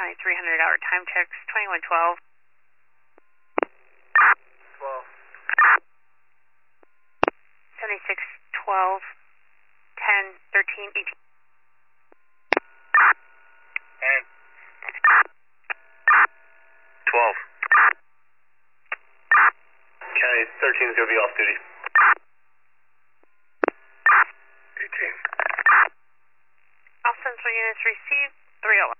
County 300 hour time checks, 2112. 12. 76, 12, 10, 13, 18. 10. 12. County 13 is going to be off duty. 18. All Central units received, 301.